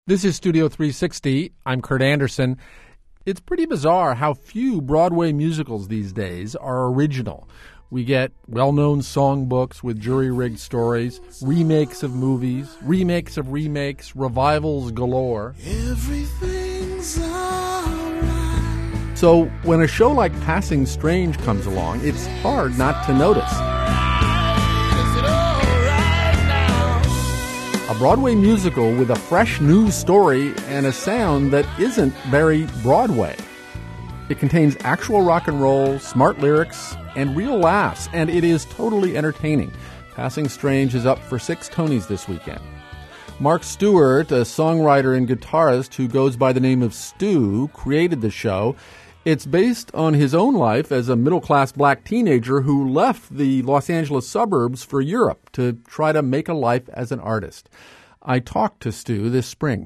This is Studio 360. I'm Kurt Anderson. It's pretty bizarre how few Broadway musicals these days are original. We get well-known songbooks with jury-rigged stories, remakes of movies, remakes of remakes, revivals galore. Everything's alright. So when a show like Passing Strange comes along, it's hard not to notice. A Broadway musical with a fresh new story and a sound that isn't very Broadway. It contains actual rock and roll, smart lyrics, and real laughs, and it is totally entertaining. Passing Strange is up for 6 Tonys this weekend. Mark Stewart, a songwriter and guitarist who goes by the name of Stu, created the show. It's based on his own life as a middle-class black teenager who left the Los Angeles suburbs for Europe to try to make a life as an artist. I talked to Stu this spring.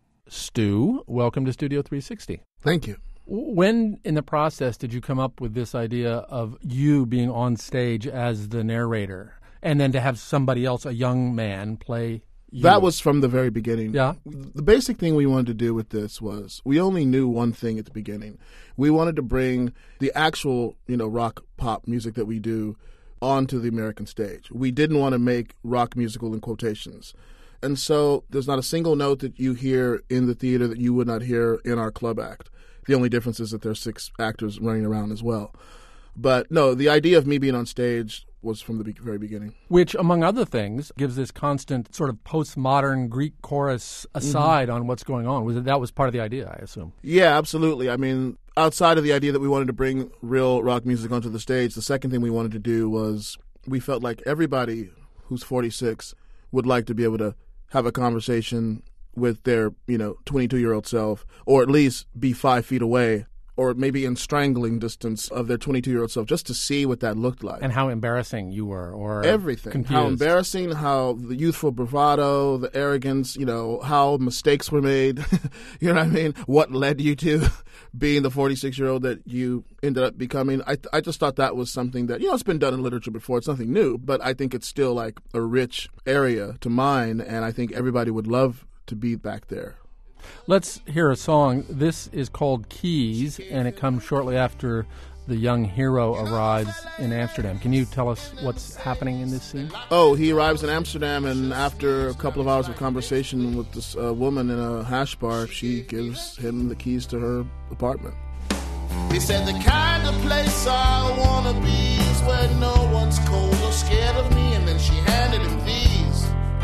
Stu, welcome to Studio 360. Thank you. When in the process did you come up with this idea of you being on stage as the narrator and then to have somebody else, a young man, play you? That was from the very beginning. Yeah. The basic thing we wanted to do with this was we only knew one thing at the beginning. We wanted to bring the actual, rock pop music that we do onto the American stage. We didn't want to make rock musical in quotations. And so there's not a single note that you hear in the theater that you would not hear in our club act. The only difference is that there's 6 actors running around as well. But no, the idea of me being on stage was from the very beginning. Which, among other things, gives this constant sort of postmodern Greek chorus aside on what's going on. That was part of the idea, I assume. Yeah, absolutely. I mean, outside of the idea that we wanted to bring real rock music onto the stage, the second thing we wanted to do was we felt like everybody who's 46 would like to be able to have a conversation with their, 22-year-old self, or at least be 5 feet away, or maybe in strangling distance of their 22-year-old self, just to see what that looked like. And how embarrassing you were, or everything. Confused. How embarrassing, how the youthful bravado, the arrogance, how mistakes were made. You know what I mean? What led you to being the 46-year-old that you ended up becoming. I just thought that was something that, it's been done in literature before. It's nothing new, but I think it's still like a rich area to mine, and I think everybody would love to be back there. Let's hear a song. This is called Keys, and it comes shortly after the young hero arrives in Amsterdam. Can you tell us what's happening in this scene? Oh, he arrives in Amsterdam, and after a couple of hours of conversation with this woman in a hash bar, she gives him the keys to her apartment. He said the kind of place I want to be is where no one's cold or scared of me, and then she handed him these.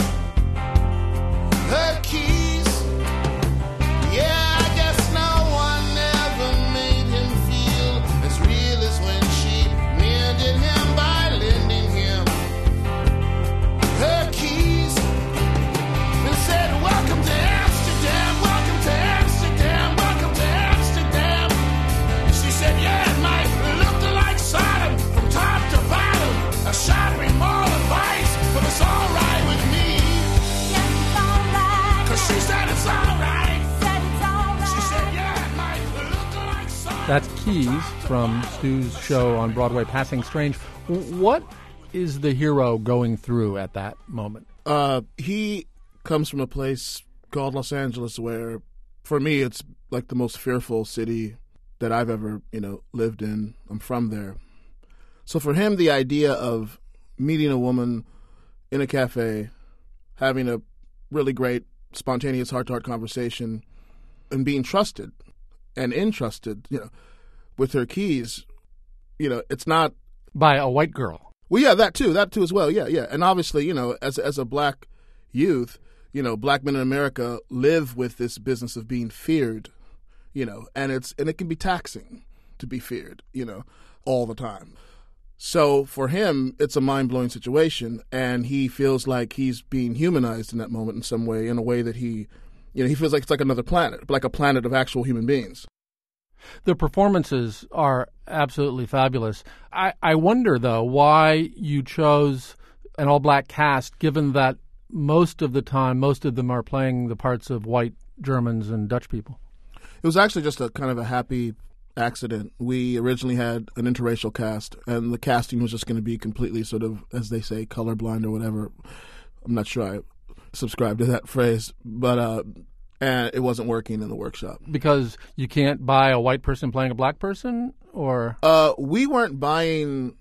Her keys. Yeah, I guess no one ever made him feel as real as when she mended him by lending him her keys and said, welcome to Amsterdam, welcome to Amsterdam, welcome to Amsterdam. She said, yeah, it might look like Sodom from top to bottom, a shattering moral advice, but it's all right with me. Yes, it's all right. 'Cause she said it's all right. That's Keys from Stu's show on Broadway, Passing Strange. What is the hero going through at that moment? He comes from a place called Los Angeles where, for me, it's like the most fearful city that I've ever, lived in. I'm from there. So for him, the idea of meeting a woman in a cafe, having a really great, spontaneous heart-to-heart conversation, and being trusted and entrusted, with her keys, it's not by a white girl. Well, yeah, that too as well. Yeah. And obviously, as a black youth, black men in America live with this business of being feared, and it can be taxing to be feared, all the time. So for him, it's a mind-blowing situation, and he feels like he's being humanized in that moment in some way, in a way that he feels like it's like another planet, like a planet of actual human beings. The performances are absolutely fabulous. I wonder, though, why you chose an all-black cast, given that most of the time, most of them are playing the parts of white Germans and Dutch people. It was actually just a kind of a happy accident. We originally had an interracial cast, and the casting was just going to be completely sort of, as they say, colorblind or whatever. I'm not sure I subscribe to that phrase, but and it wasn't working in the workshop. Because you can't buy a white person playing a black person, or We weren't buying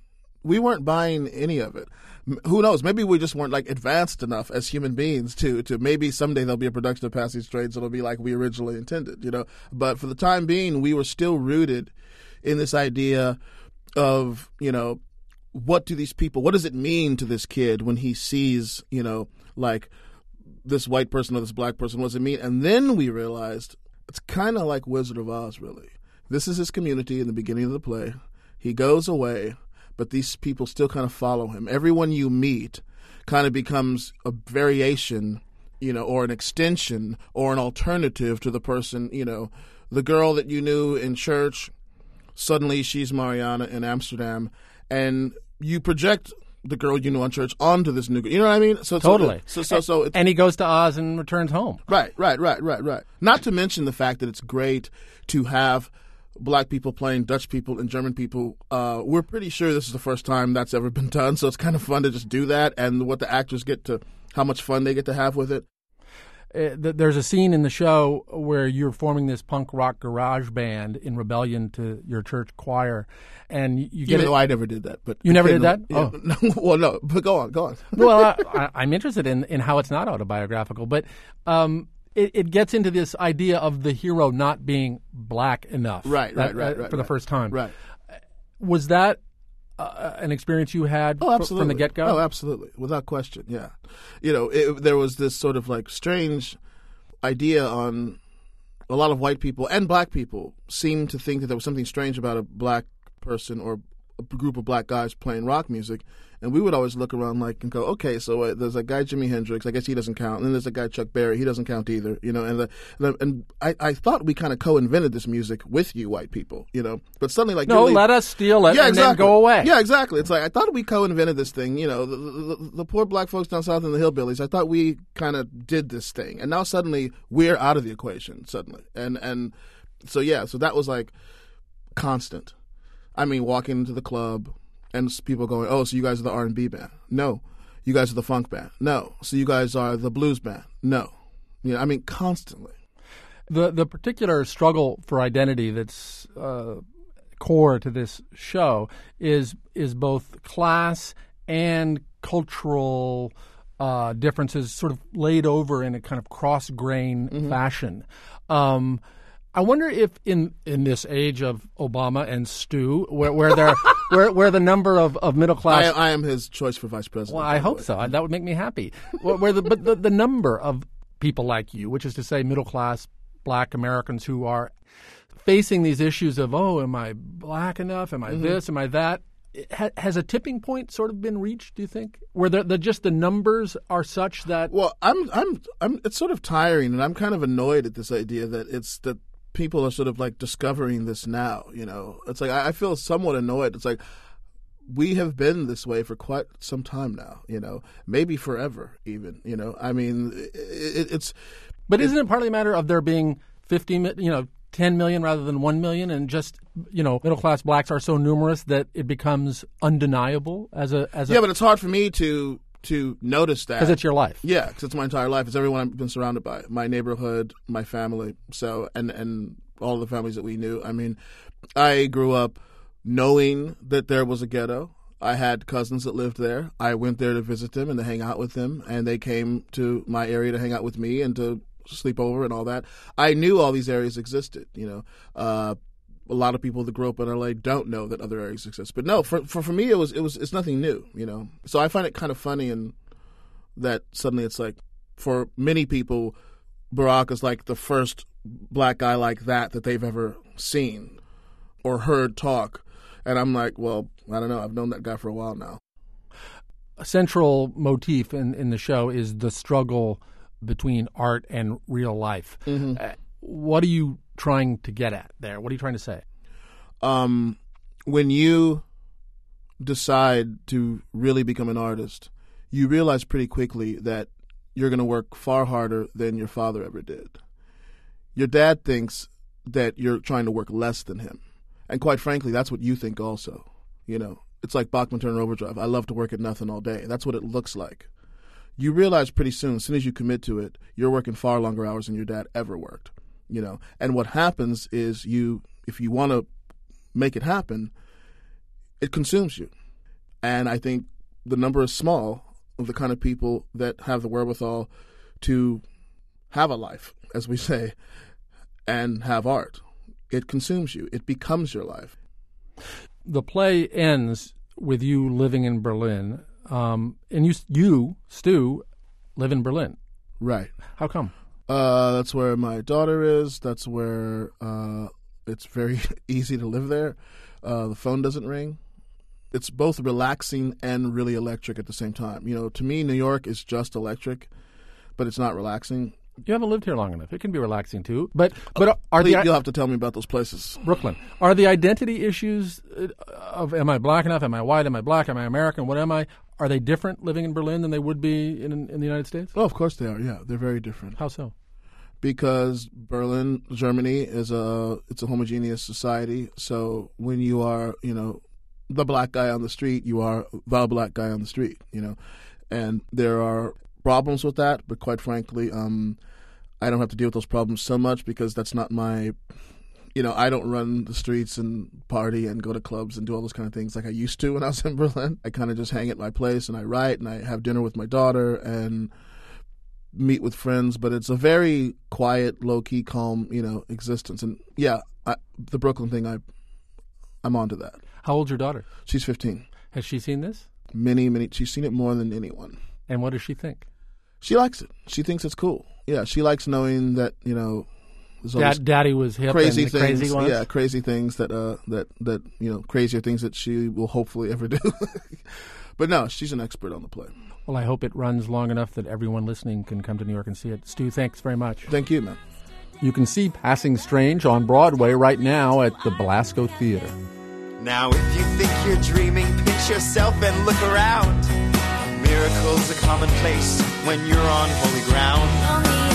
any of it. Who knows? Maybe we just weren't like advanced enough as human beings to maybe someday there'll be a production of Passage Trades that'll be like we originally intended, you know. But for the time being, we were still rooted in this idea of, you know, what does it mean to this kid when he sees, you know, like this white person or this black person? What does it mean? And then we realized it's kind of like Wizard of Oz, really. This is his community in the beginning of the play. He goes away, but these people still kind of follow him. Everyone you meet kind of becomes a variation, you know, or an extension or an alternative to the person, you know. The girl that you knew in church, suddenly she's Mariana in Amsterdam, and you project the girl you knew in church onto this new girl. You know what I mean? So totally. So it's, and he goes to Oz and returns home. Right. Not to mention the fact that it's great to have black people playing Dutch people and German people. We're pretty sure this is the first time that's ever been done, so it's kind of fun to just do that, and what the actors get to, how much fun they get to have with it. There's a scene in the show where you're forming this punk rock garage band in rebellion to your church choir, and you get Even though I never did that, but you never did that. Yeah, Oh, no, well, no. But go on. Well, I'm interested in how it's not autobiographical, but it gets into this idea of the hero not being black enough, Right, for the first time. Right. Was that an experience you had from the get-go? Oh, absolutely. Without question, yeah. You know, there was this sort of like strange idea on a lot of white people and black people seemed to think that there was something strange about a black person or a group of black guys playing rock music. And we would always look around like and go, okay, so there's a guy Jimi Hendrix, I guess he doesn't count. And then there's a guy Chuck Berry, he doesn't count either, you know. And I thought we kind of co-invented this music with you white people, you know. But suddenly, like, no, let us steal it and then go away. Yeah, exactly. It's like I thought we co-invented this thing, you know. The poor black folks down south and the hillbillies. I thought we kind of did this thing, and now suddenly we're out of the equation suddenly. And so yeah, so that was like constant. I mean, walking into the club. And people going, oh, so you guys are the R&B band? No. You guys are the funk band? No. So you guys are the blues band? No. You know, I mean, constantly. The particular struggle for identity that's core to this show is both class and cultural differences sort of laid over in a kind of cross-grain fashion. I wonder if in this age of Obama and Stu, where the number of middle class, I am his choice for vice president. Well, I hope so. That would make me happy. But the number of people like you, which is to say middle class black Americans who are facing these issues of, oh, am I black enough? Am I this? Am I that? Has a tipping point sort of been reached? Do you think, where just the numbers are such that? Well, I'm. It's sort of tiring, and I'm kind of annoyed at this idea that people are sort of like discovering this now, you know. It's like I feel somewhat annoyed. It's like we have been this way for quite some time now, you know, maybe forever even, you know. I mean, it's... But isn't it partly a matter of there being 10 million rather than 1 million, and just, you know, middle-class blacks are so numerous that it becomes undeniable as a... Yeah, but it's hard for me to notice that. Because it's your life. Yeah, because it's my entire life. It's everyone I've been surrounded by. My neighborhood, my family, so and all the families that we knew. I mean, I grew up knowing that there was a ghetto. I had cousins that lived there. I went there to visit them and to hang out with them, and they came to my area to hang out with me and to sleep over and all that. I knew all these areas existed, you know. A lot of people that grew up in LA don't know that other areas exist. But no, for me, it's nothing new, you know. So I find it kind of funny, and that suddenly it's like, for many people, Barack is like the first black guy like that they've ever seen or heard talk. And I'm like, well, I don't know. I've known that guy for a while now. A central motif in the show is the struggle between art and real life. What are you trying to get at there? What are you trying to say? When you decide to really become an artist, you realize pretty quickly that you're going to work far harder than your father ever did. Your dad thinks that you're trying to work less than him. And quite frankly, that's what you think also. You know, it's like Bachman Turner Overdrive. I love to work at nothing all day. That's what it looks like. you realize pretty soon, as soon as you commit to it, you're working far longer hours than your dad ever worked. And what happens is if you want to make it happen, it consumes you. And I think the number is small of the kind of people that have the wherewithal to have a life, as we say, and have art. It consumes you. It becomes your life. The play ends with you living in Berlin, and you, Stu, live in Berlin. Right. How come? That's where my daughter is. That's where it's very easy to live there. The phone doesn't ring. It's both relaxing and really electric at the same time. To me, New York is just electric, but it's not relaxing. You haven't lived here long enough. It can be relaxing too. But you'll have to tell me about those places. Brooklyn. Are the identity issues of am I black enough? Am I white? Am I black? Am I American? What am I? Are they different living in Berlin than they would be in the United States? Oh, of course they are. Yeah, they're very different. How so? Because Berlin, Germany, it's a homogeneous society. So when you are, the black guy on the street, you are the black guy on the street, and there are problems with that, but quite frankly, I don't have to deal with those problems so much because that's not my, I don't run the streets and party and go to clubs and do all those kind of things like I used to when I was in Berlin. I kind of just hang at my place and I write and I have dinner with my daughter and meet with friends, but it's a very quiet, low-key, calm, existence. And yeah, the Brooklyn thing, I'm onto that. How old's your daughter? She's 15. Has she seen this? Many. She's seen it more than anyone. And what does she think? She likes it. She thinks it's cool. Yeah, she likes knowing that there's all Daddy was hip crazy and things. Crazy ones. Yeah, crazy things that crazier things that she will hopefully ever do. But no, she's an expert on the play. Well, I hope it runs long enough that everyone listening can come to New York and see it. Stu, thanks very much. Thank you, man. You can see Passing Strange on Broadway right now at the Belasco Theater. Now if you think you're dreaming, pinch yourself and look around. Miracles are commonplace when you're on holy ground.